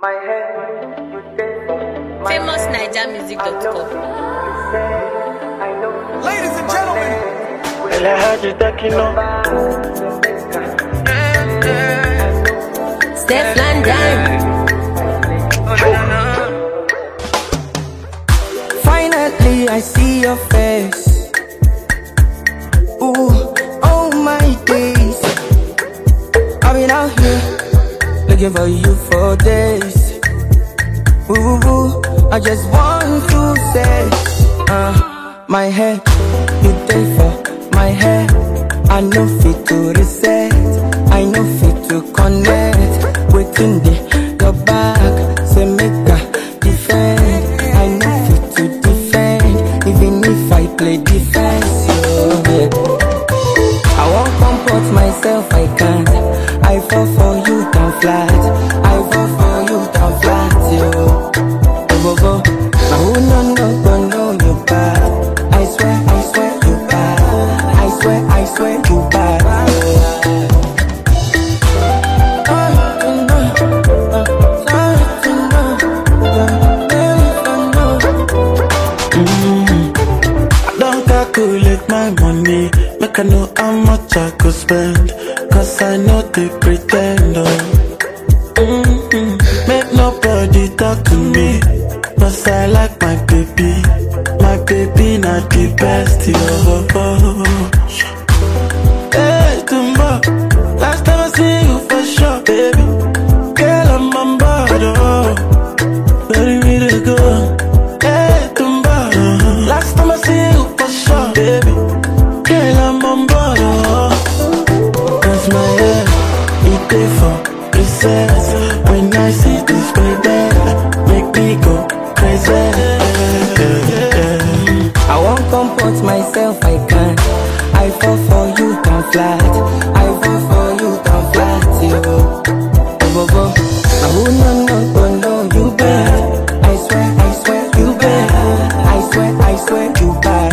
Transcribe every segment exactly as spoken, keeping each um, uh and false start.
famous naija music dot com. Ladies and gentlemen, Elle a du taquino. Stefan Dime. Finally, I see your face. Ooh, oh my days. I've been out here looking for you for days. Ooh, ooh, I just want to say, uh, my head, you day for my head. I know fit to reset, I know fit to connect. Waiting there, your back, say make a defend. I know fit to defend, even if I play defense. Yeah. I won't comport myself, I can't. I fall for you down flat, I fall for you down flat, yo. Go go, now who no no go know you bad. I swear, I swear you bad. I swear, I swear you bad. Calculate my money, make I know how much I could spend. Cause I know they pretend, oh. Mm-hmm. Make nobody talk to me, cause I like my baby. My baby not the best, oh, oh. Hey, Tumba, last time I see you for sure, baby. Girl, I'm on board, oh. Ready me to go. Hey, Tumba, last time I see you for sure, baby. Girl, I'm on board, oh. Cause my head, it day for recess. When I see this baby, make me go crazy. I won't comport myself, I can't. I fall for you down flat, I fall for you down flat, yo. Go go, now who no no go know you bad. I swear, I swear you bad. I swear, I swear you bad.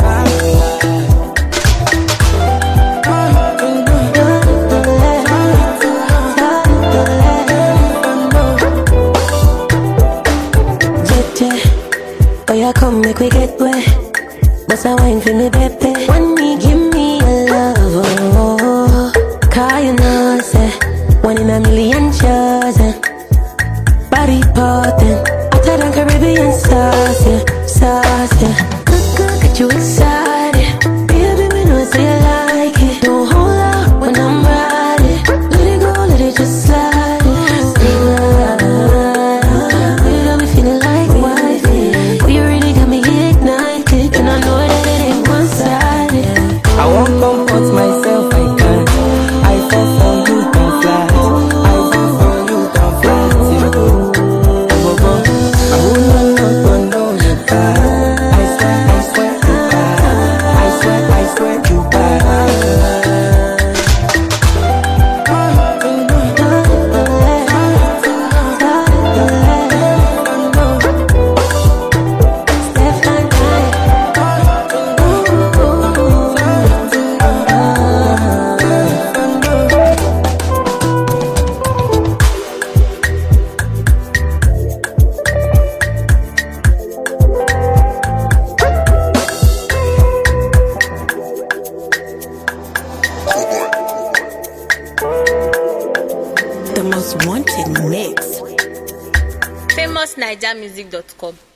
Oh, yeah, come make we get wet. Bust a wine for me, baby. When me give me a love, oh, oh. Cause you know, say, one in a million chosen. Body potent, hotter than Caribbean sauce, yeah, sauce, yeah. Good, good, get you excited. Baby, we know say you like it. Don't hold out when I'm ready. Let it go, let it just slide. I won't comport myself, I can't. I fall for you down flat, I fall for you down flat, yo. Go go, I will not know, go know you bad. I swear, I swear you bad. I swear, I swear you bad. famous naija music dot com.